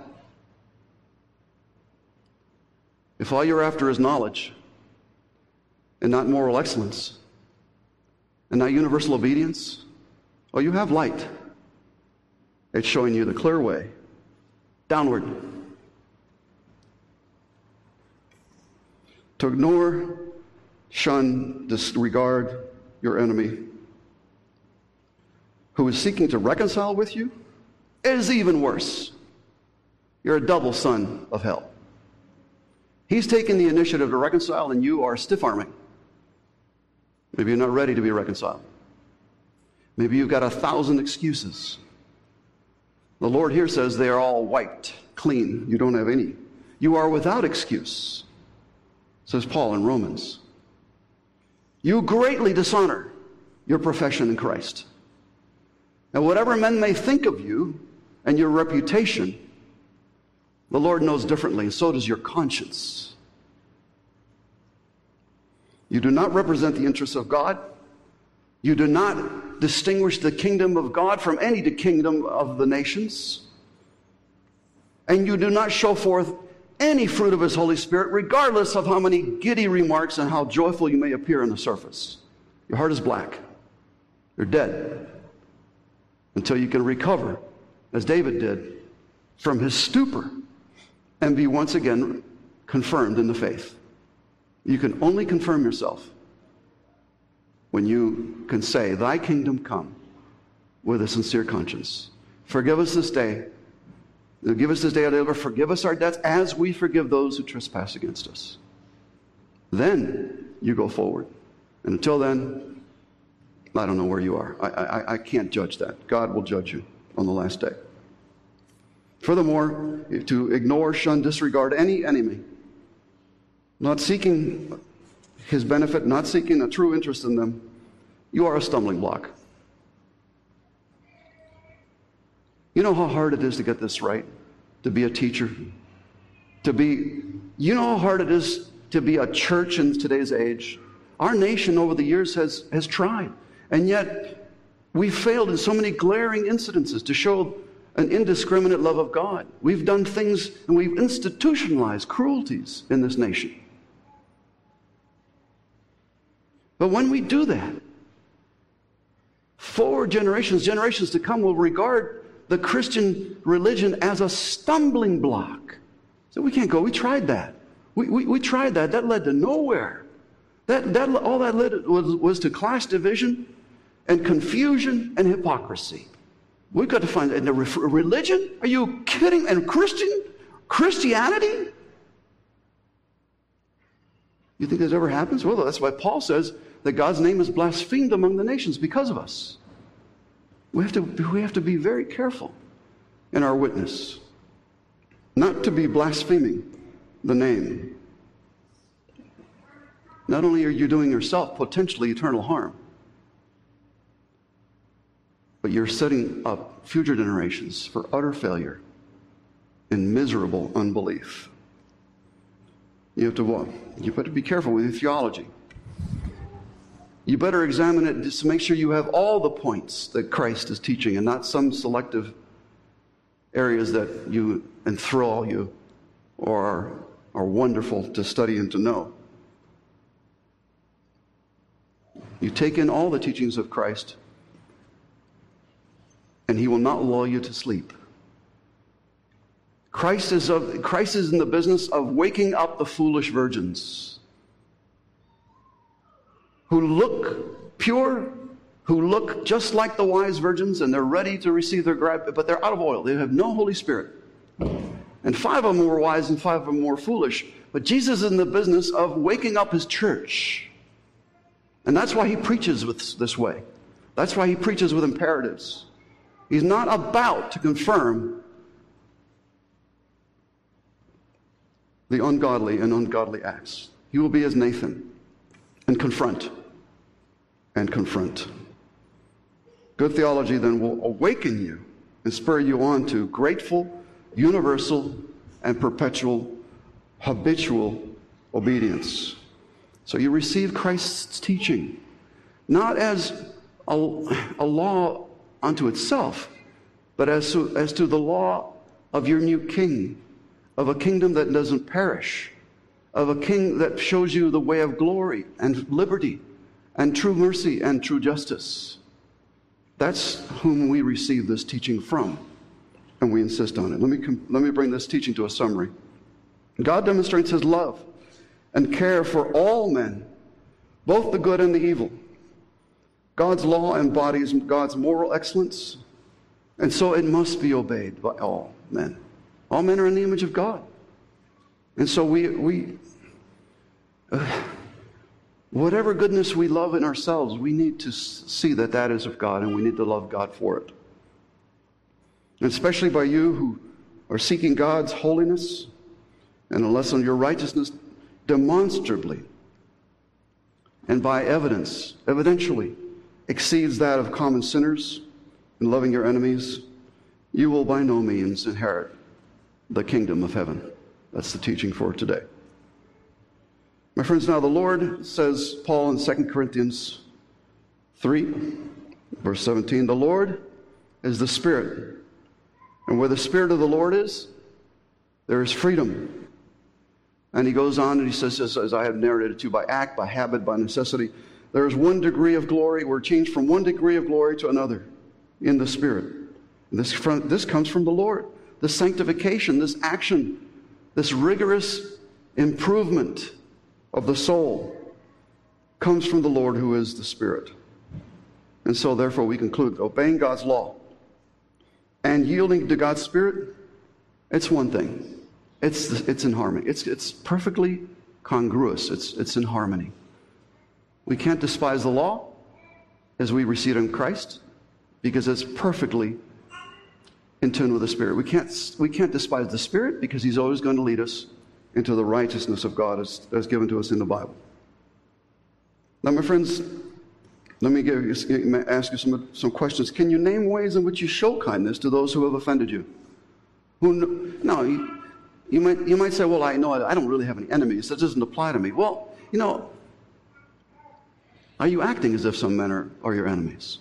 If all you're after is knowledge and not moral excellence and not universal obedience, well, you have light. It's showing you the clear way downward. To ignore, shun, disregard your enemy who is seeking to reconcile with you, is even worse. You're a double son of hell. He's taking the initiative to reconcile, and you are stiff-arming. Maybe you're not ready to be reconciled. Maybe you've got 1,000 excuses. The Lord here says they are all wiped clean. You don't have any. You are without excuse, says Paul in Romans. You greatly dishonor your profession in Christ. And whatever men may think of you and your reputation, the Lord knows differently, and so does your conscience. You do not represent the interests of God. You do not distinguish the kingdom of God from any kingdom of the nations. And you do not show forth any fruit of His Holy Spirit, regardless of how many giddy remarks and how joyful you may appear on the surface. Your heart is black. You're dead until you can recover, as David did, from his stupor and be once again confirmed in the faith. You can only confirm yourself when you can say, "Thy kingdom come," with a sincere conscience. Forgive us this day. Give us this day our daily bread. Forgive us our debts as we forgive those who trespass against us. Then you go forward. And until then, I don't know where you are. I can't judge that. God will judge you on the last day. Furthermore, to ignore, shun, disregard any enemy, not seeking his benefit, not seeking a true interest in them, you are a stumbling block. You know how hard it is to get this right? To be a teacher? You know how hard it is to be a church in today's age? Our nation over the years has tried. And yet, we failed in so many glaring incidences to show an indiscriminate love of God. We've done things and we've institutionalized cruelties in this nation. But when we do that, forward generations to come will regard the Christian religion as a stumbling block. So we can't go. We tried that. We tried that. That led to nowhere. All that led was to class division and confusion and hypocrisy. We've got to find a religion? Are you kidding? And Christianity? You think this ever happens? Well, that's why Paul says that God's name is blasphemed among the nations because of us. We have to be very careful in our witness, not to be blaspheming the name. Not only are you doing yourself potentially eternal harm, but you're setting up future generations for utter failure and miserable unbelief. You better be careful with your theology. You better examine it just to make sure you have all the points that Christ is teaching and not some selective areas that you enthrall you or are wonderful to study and to know. You take in all the teachings of Christ, and He will not lull you to sleep. Christ is in the business of waking up the foolish virgins who look pure, who look just like the wise virgins, and they're ready to receive their bride, but they're out of oil. They have no Holy Spirit. And 5 of them were wise and 5 of them were foolish. But Jesus is in the business of waking up His church. And that's why He preaches this way. That's why He preaches with imperatives. He's not about to confirm the ungodly and ungodly acts. He will be as Nathan and confront. Good theology then will awaken you and spur you on to grateful, universal, and perpetual, habitual obedience. So you receive Christ's teaching, not as a law unto itself, but as to the law of your new king, of a kingdom that doesn't perish, of a king that shows you the way of glory and liberty and true mercy and true justice. That's whom we receive this teaching from, and we insist on it. Let me bring this teaching to a summary. God demonstrates His love and care for all men, both the good and the evil. God's law embodies God's moral excellence, and so it must be obeyed by all men. All men are in the image of God. And so whatever goodness we love in ourselves, we need to see that that is of God, and we need to love God for it. And especially by you who are seeking God's holiness, and unless on your righteousness demonstrably and by evidentially exceeds that of common sinners in loving your enemies, you will by no means inherit the kingdom of heaven. That's the teaching for today. My friends, now the Lord, says Paul in 2 Corinthians 3, verse 17, the Lord is the Spirit. And where the Spirit of the Lord is, there is freedom. And he goes on and he says, as I have narrated to you, by act, by habit, by necessity, there is one degree of glory. We're changed from one degree of glory to another in the Spirit. And this comes from the Lord. This sanctification, this action, this rigorous improvement of the soul comes from the Lord who is the Spirit. And so therefore we conclude obeying God's law and yielding to God's Spirit, it's one thing. It's in harmony. It's perfectly congruous. It's in harmony. We can't despise the law as we receive in Christ because it's perfectly in tune with the Spirit. We can't despise the Spirit because He's always going to lead us into the righteousness of God as given to us in the Bible. Now, my friends, let me ask you some questions. Can you name ways in which you show kindness to those who have offended you? You might say, well, I know I don't really have any enemies. That doesn't apply to me. Well, are you acting as if some men are your enemies?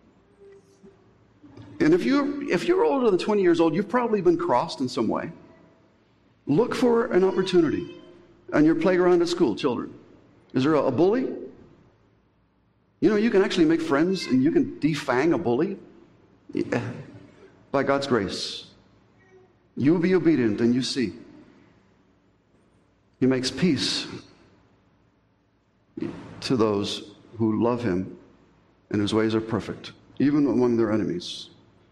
And if you're older than 20 years old, you've probably been crossed in some way. Look for an opportunity on your playground at school, children. Is there a bully? You can actually make friends and you can defang a bully by God's grace. You be obedient and you see. He makes peace to those who love Him and whose ways are perfect, even among their enemies.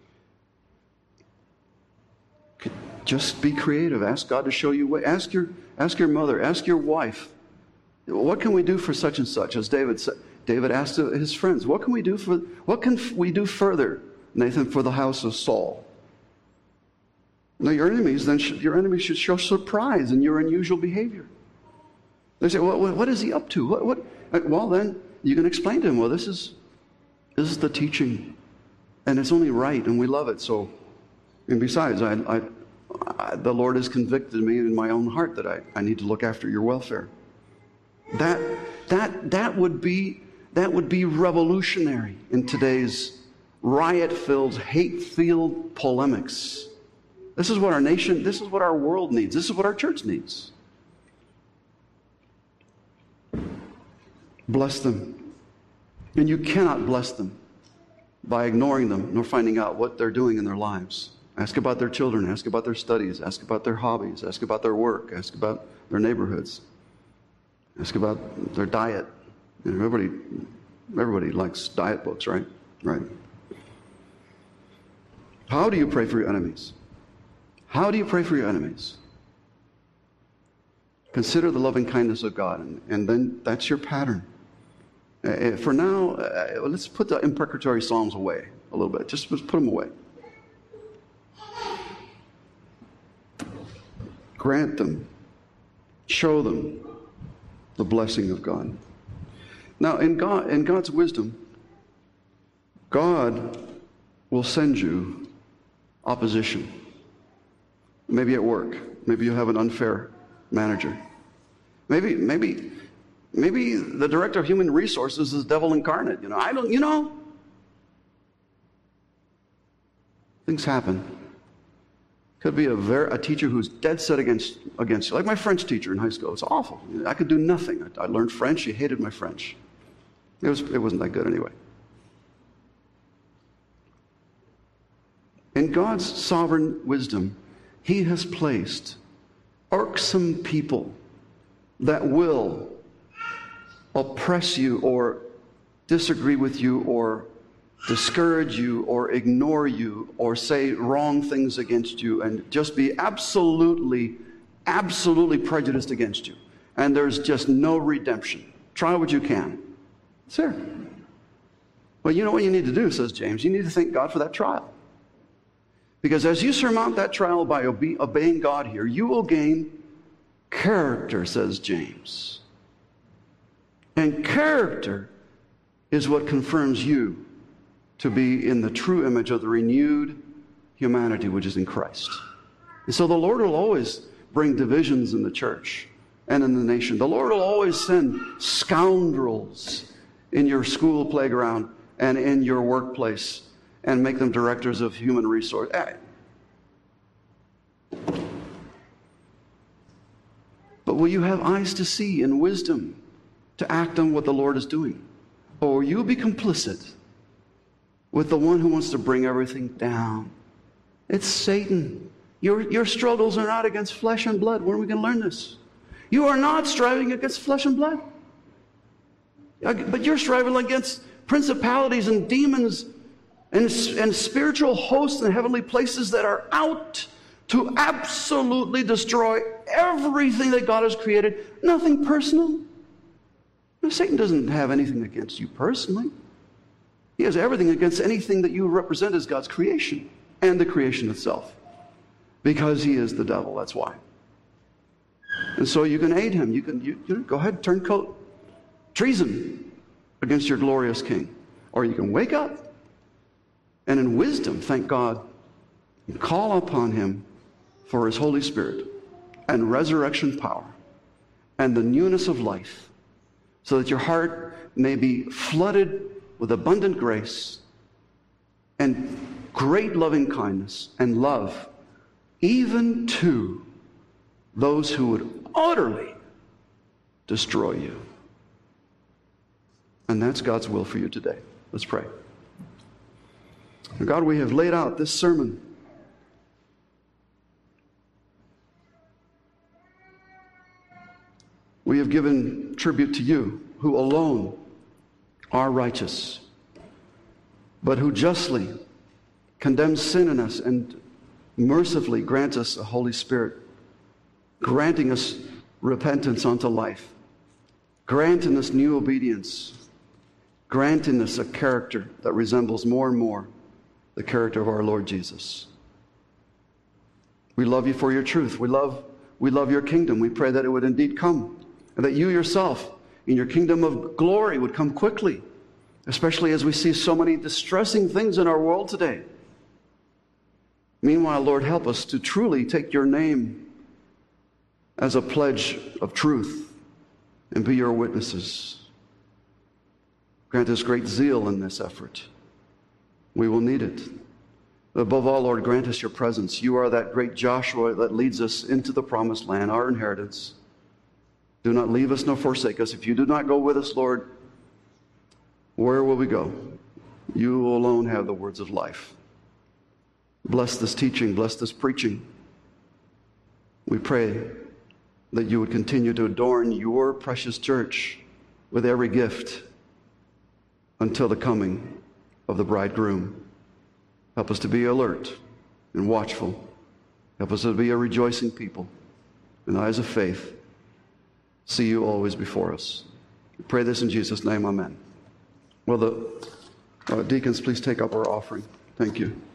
Just be creative. Ask God to show you way. Ask your mother. Ask your wife. What can we do for such and such? As David said, David asked his friends, what can we do further, Nathan, for the house of Saul? Now your enemies should show surprise in your unusual behavior. They say, well, what is he up to? Well, then you can explain to him, well, this is the teaching, and it's only right, and we love it. So, and besides, the Lord has convicted me in my own heart that I need to look after your welfare. That would be revolutionary in today's riot-filled, hate-filled polemics. This is what our world needs. This is what our church needs. Bless them. And you cannot bless them by ignoring them nor finding out what they're doing in their lives. Ask about their children. Ask about their studies. Ask about their hobbies. Ask about their work. Ask about their neighborhoods. Ask about their diet. Everybody likes diet books, right? Right. How do you pray for your enemies? How do you pray for your enemies? Consider the loving kindness of God, and then that's your pattern. For now, let's put the imprecatory psalms away a little bit. Just put them away. Grant them, show them the blessing of God. Now, in God's wisdom, God will send you opposition. Maybe at work. Maybe you have an unfair manager. Maybe the director of human resources is devil incarnate. Things happen. Could be a teacher who's dead set against you. Like my French teacher in high school. It's awful. I could do nothing. I learned French. She hated my French. It wasn't that good anyway. In God's sovereign wisdom, He has placed irksome people that will oppress you or disagree with you or discourage you or ignore you or say wrong things against you and just be absolutely prejudiced against you. And there's just no redemption. Try what you can. It's there. Well, you know what you need to do, says James. You need to thank God for that trial. Because as you surmount that trial by obeying God here, you will gain character, says James. And character is what confirms you to be in the true image of the renewed humanity which is in Christ. And so the Lord will always bring divisions in the church and in the nation. The Lord will always send scoundrels in your school playground and in your workplace and make them directors of human resource. But will you have eyes to see and wisdom to act on what the Lord is doing? Or will you be complicit with the one who wants to bring everything down? It's Satan. Your struggles are not against flesh and blood. Where are we going to learn this? You are not striving against flesh and blood. But you're striving against principalities and demons and spiritual hosts in heavenly places that are out to absolutely destroy everything that God has created. Nothing personal. Now, Satan doesn't have anything against you personally. He has everything against anything that you represent as God's creation and the creation itself. Because he is the devil, that's why. And so you can aid him. You can go ahead, turn coat. Treason against your glorious king. Or you can wake up and in wisdom thank God and call upon him for his Holy Spirit and resurrection power and the newness of life, so that your heart may be flooded with abundant grace and great loving kindness and love, even to those who would utterly destroy you. And that's God's will for you today. Let's pray. God, we have laid out this sermon. We have given tribute to you, who alone are righteous, but who justly condemns sin in us and mercifully grants us a Holy Spirit, granting us repentance unto life, granting us new obedience, granting us a character that resembles more and more the character of our Lord Jesus. We love you for your truth. We love your kingdom. We pray that it would indeed come, and that you yourself in your kingdom of glory would come quickly, especially as we see so many distressing things in our world today. Meanwhile, Lord, help us to truly take your name as a pledge of truth and be your witnesses. Grant us great zeal in this effort. We will need it. Above all, Lord, grant us your presence. You are that great Joshua that leads us into the promised land, our inheritance. Do not leave us nor forsake us. If you do not go with us, Lord, where will we go? You alone have the words of life. Bless this teaching, bless this preaching. We pray that you would continue to adorn your precious church with every gift until the coming of the bridegroom. Help us to be alert and watchful. Help us to be a rejoicing people in eyes of faith. See you always before us. We pray this in Jesus' name, amen. Will the deacons please take up our offering? Thank you.